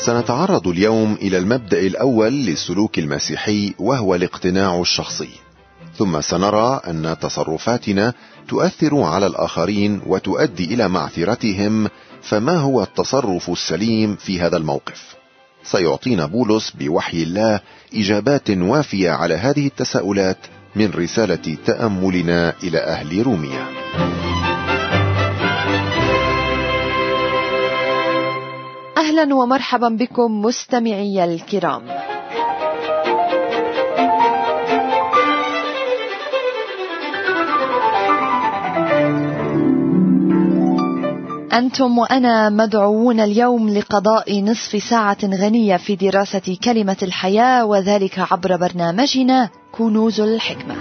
سنتعرض اليوم إلى المبدأ الأول للسلوك المسيحي، وهو الاقتناع الشخصي. ثم سنرى أن تصرفاتنا تؤثر على الآخرين وتؤدي إلى معثرتهم. فما هو التصرف السليم في هذا الموقف؟ سيعطينا بولس بوحي الله إجابات وافية على هذه التساؤلات من رسالة تأملنا إلى أهل روميا. أهلا ومرحبا بكم مستمعي الكرام. أنتم وأنا مدعوون اليوم لقضاء نصف ساعة غنية في دراسة كلمة الحياة، وذلك عبر برنامجنا كنوز الحكمة.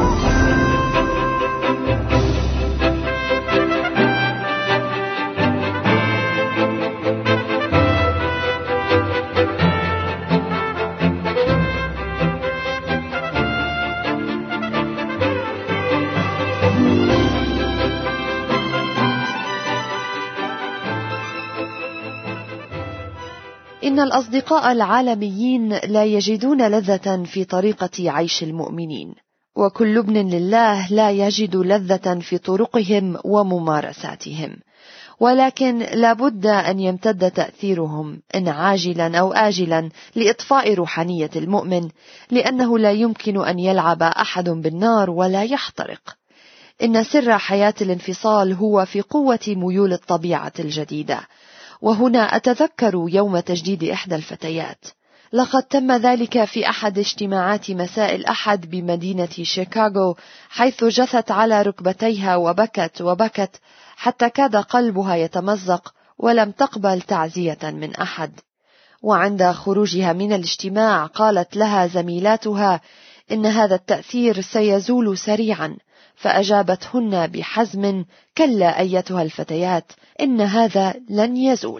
إن الأصدقاء العالميين لا يجدون لذة في طريقة عيش المؤمنين، وكل ابن لله لا يجد لذة في طرقهم وممارساتهم، ولكن لابد أن يمتد تأثيرهم إن عاجلا أو آجلا لإطفاء روحانية المؤمن، لأنه لا يمكن أن يلعب أحد بالنار ولا يحترق. إن سر حياة الانفصال هو في قوة ميول الطبيعة الجديدة. وهنا أتذكر يوم تجديد إحدى الفتيات، لقد تم ذلك في أحد اجتماعات مساء الأحد بمدينة شيكاغو، حيث جثت على ركبتيها وبكت حتى كاد قلبها يتمزق، ولم تقبل تعزية من أحد. وعند خروجها من الاجتماع قالت لها زميلاتها إن هذا التأثير سيزول سريعا، فأجابتهن بحزم: كلا أيتها الفتيات، إن هذا لن يزول.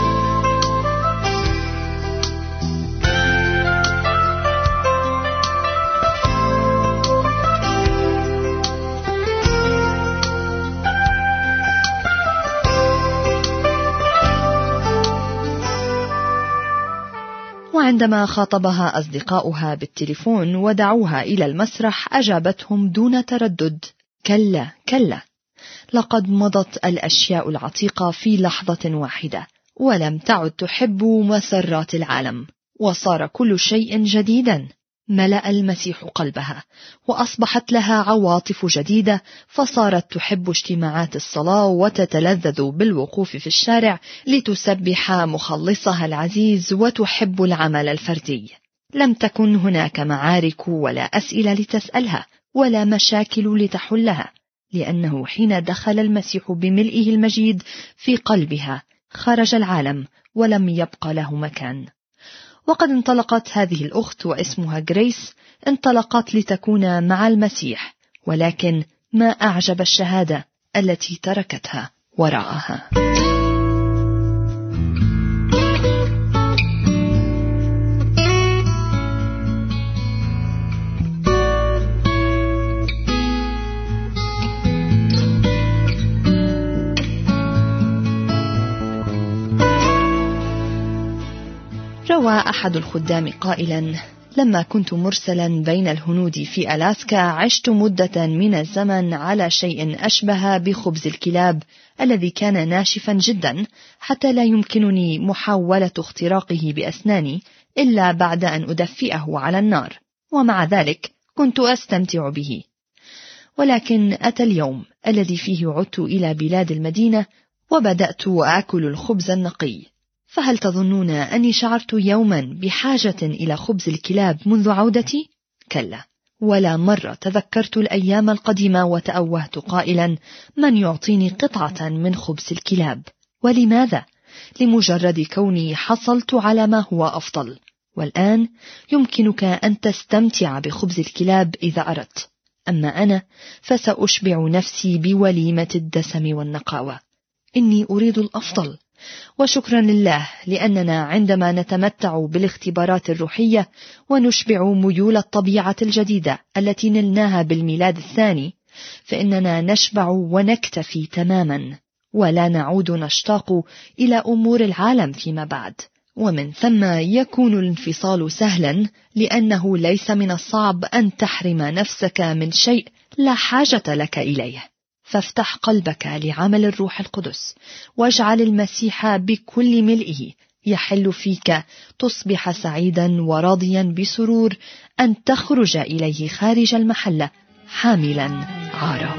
وعندما خاطبها أصدقاؤها بالتليفون ودعوها إلى المسرح، أجابتهم دون تردد: كلا كلا، لقد مضت الأشياء العتيقة في لحظة واحدة، ولم تعد تحب مسرات العالم، وصار كل شيء جديدا. ملأ المسيح قلبها، وأصبحت لها عواطف جديدة، فصارت تحب اجتماعات الصلاة وتتلذذ بالوقوف في الشارع لتسبح مخلصها العزيز، وتحب العمل الفردي. لم تكن هناك معارك ولا أسئلة لتسألها ولا مشاكل لتحلها، لأنه حين دخل المسيح بملئه المجيد في قلبها خرج العالم ولم يبقى له مكان. وقد انطلقت هذه الأخت واسمها غريس، انطلقت لتكون مع المسيح، ولكن ما أعجب الشهادة التي تركتها وراءها. روى أحد الخدام قائلا: لما كنت مرسلا بين الهنود في ألاسكا، عشت مدة من الزمن على شيء أشبه بخبز الكلاب الذي كان ناشفا جدا، حتى لا يمكنني محاولة اختراقه بأسناني إلا بعد أن أدفئه على النار، ومع ذلك كنت أستمتع به. ولكن أتى اليوم الذي فيه عدت إلى بلاد المدينة وبدأت أكل الخبز النقي. فهل تظنون أني شعرت يوما بحاجة إلى خبز الكلاب منذ عودتي؟ كلا، ولا مرة تذكرت الأيام القديمة وتأوهت قائلا: من يعطيني قطعة من خبز الكلاب؟ ولماذا؟ لمجرد كوني حصلت على ما هو أفضل. والآن يمكنك أن تستمتع بخبز الكلاب إذا أردت، أما أنا فسأشبع نفسي بوليمة الدسم والنقاوة. إني أريد الأفضل، وشكرا لله لأننا عندما نتمتع بالاختبارات الروحية ونشبع ميول الطبيعة الجديدة التي نلناها بالميلاد الثاني، فإننا نشبع ونكتفي تماما، ولا نعود نشتاق إلى أمور العالم فيما بعد، ومن ثم يكون الانفصال سهلا، لأنه ليس من الصعب أن تحرم نفسك من شيء لا حاجة لك إليه. فافتح قلبك لعمل الروح القدس، واجعل المسيح بكل ملئه يحل فيك، تصبح سعيدا وراضيا بسرور أن تخرج إليه خارج المحلة حاملا عاره.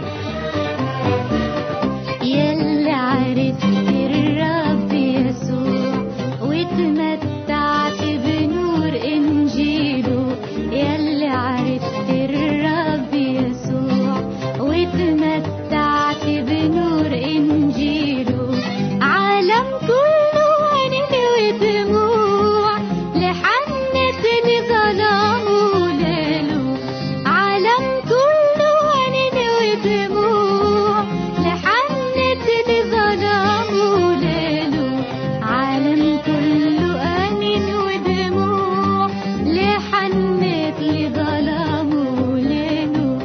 يلي عرفت الرب يسوع وتمتعت بنور إنجيله، يلي عرفت الرب يسوع وتمتعت بنور إنجيله، عالم كله عنين ودموع لحنت لظلام وليله، عالم كله عنين ودموع لحنت لظلام وليله، عالم كله عنين ودموع لحنت لظلام وليله.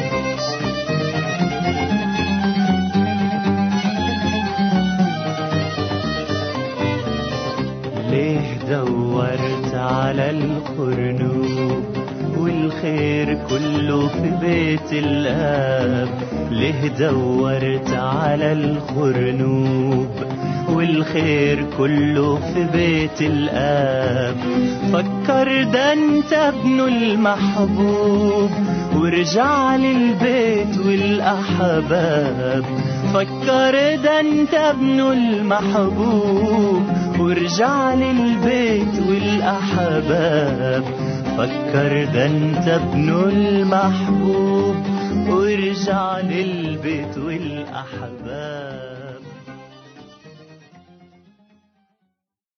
ليه دورت على الخرنوب والخير كله في بيت الآب؟ ليه دورت على الخرنوب والخير كله في بيت الآب؟ فكر ده انت ابنه المحبوب وارجع للبيت والأحباب. فكر ده انت ابنه المحبوب وارجع للبيت والأحباب. فكر ده انت ابنه المحبوب وارجع للبيت والأحباب.